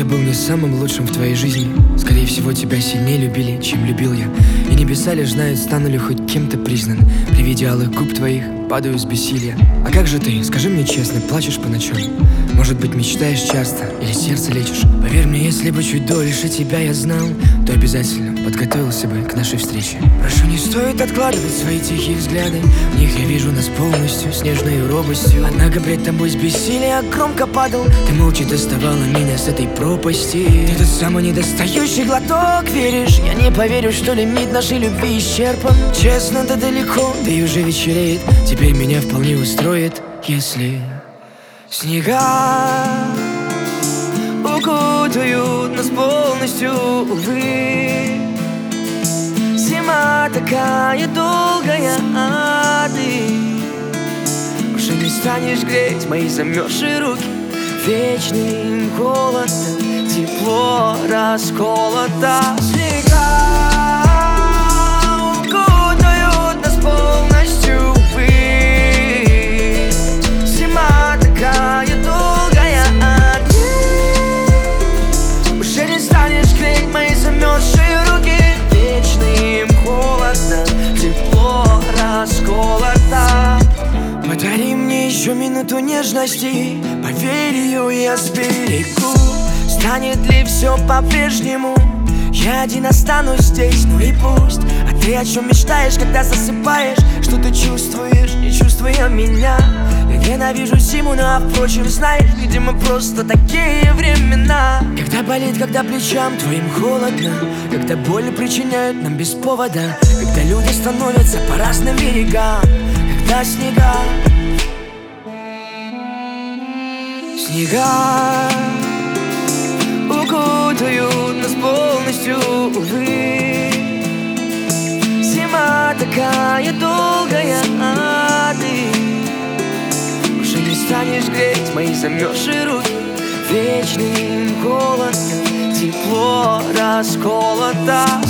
был не самым лучшим в твоей жизни. Скорее всего, тебя сильнее любили, чем любил я. И небеса лишь знают, стану ли хоть кем-то признан. При виде алых губ твоих падаю с бессилия. А как же ты, скажи мне честно, плачешь по ночам? Может быть, мечтаешь часто или сердце лечишь? Поверь мне, если бы чуть дольше тебя я знал, то обязательно подготовился бы к нашей встрече. Прошу, не стоит откладывать свои тихие взгляды. В них я вижу нас полностью, с нежной робостью. Однако пред тобой с бессилия громко падал. Ты молча доставала меня с этой пропасти. Ты тот самый недостающий глоток, веришь? Я не поверю, что лимит нашей любви исчерпан. Честно, да далеко, да и уже вечереет. Теперь меня вполне устроит, если снега укутают нас полностью, увы. Зима такая долгая, а ты уже не станешь греть мои замерзшие руки. Вечным холодом тепло расколото. Снега укутают нас полностью, увы. Зима такая долгая, а ты уже не станешь греть мои замерзшие руки. Вечным холодом тепло расколото. Подари мне еще минуту нежности, поверь, ее я сберегу. Станет ли все по-прежнему? Я один останусь здесь, ну и пусть. А ты о чем мечтаешь, когда засыпаешь? Что ты чувствуешь, не чувствуя меня? Я ненавижу зиму, но впрочем, знаешь, видимо, просто такие времена. Когда болит, когда плечам твоим холодно, когда боли причиняют нам без повода, когда люди становятся по разным берегам, когда снега укутают нас полностью, увы. Зима такая долгая, а ты уже не станешь греть мои замерзшие руки. Вечным холодом тепло расколото.